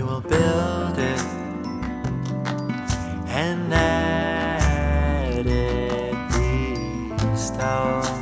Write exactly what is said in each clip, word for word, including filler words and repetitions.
will build it and let it be stone.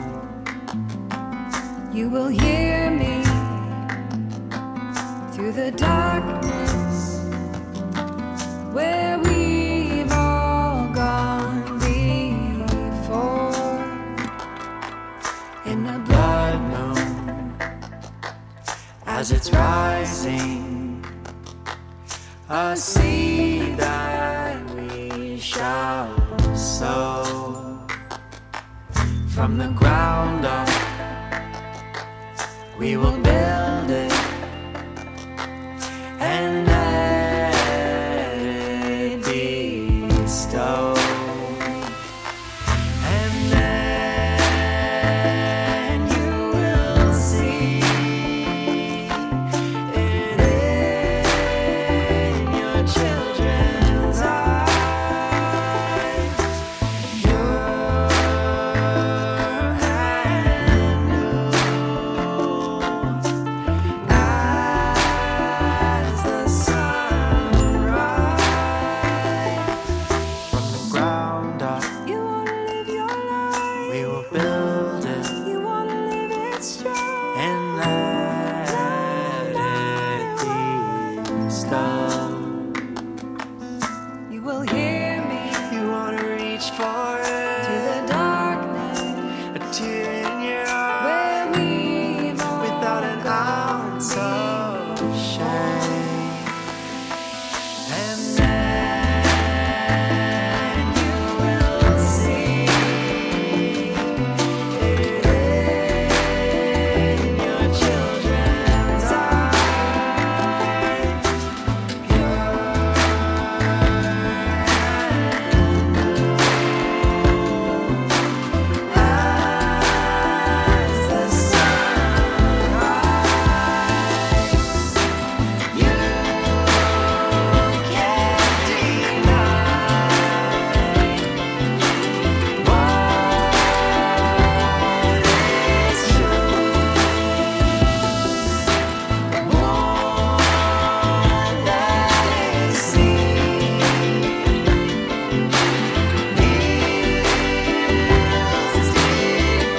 You will hear me through the darkness where we've all gone before. In the blood moon, as it's rising, a seed that we shall sow. From the ground up, we will build it and let it be stone. And then you will see it in your children's eyes. Pure and new as the sunrise. From the ground up, you wanna live your life. We will build it You wanna live it strong. and let it be stone. You will hear me You wanna reach for to it, the darkness a tear in your eye, where we've all without an gone ounce of shame. And then you will see it in your children's eyes. Pure as the sunrise. You can't deny what is true. One that is seen is deep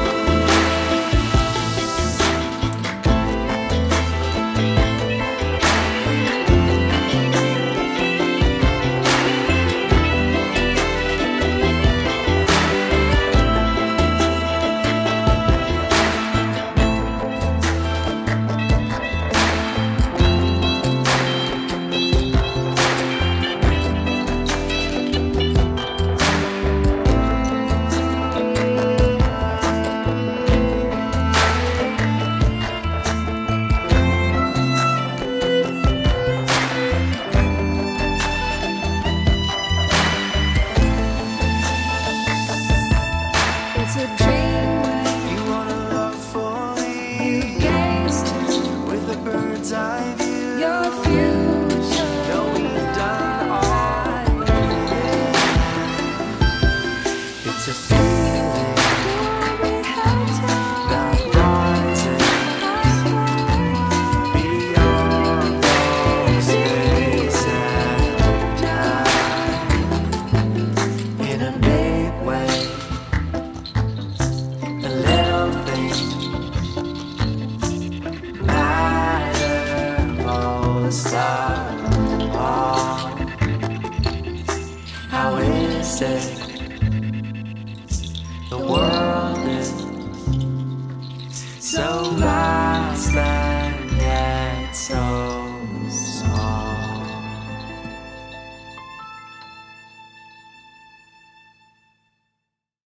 It's a dream when You wanna love fully you gaze to with a bird's eye view. your future. No, we've done all we can. It's a feeling You wanna be held tight. that rises beyond those days and time. In a big way, the little things matter most of all. How is it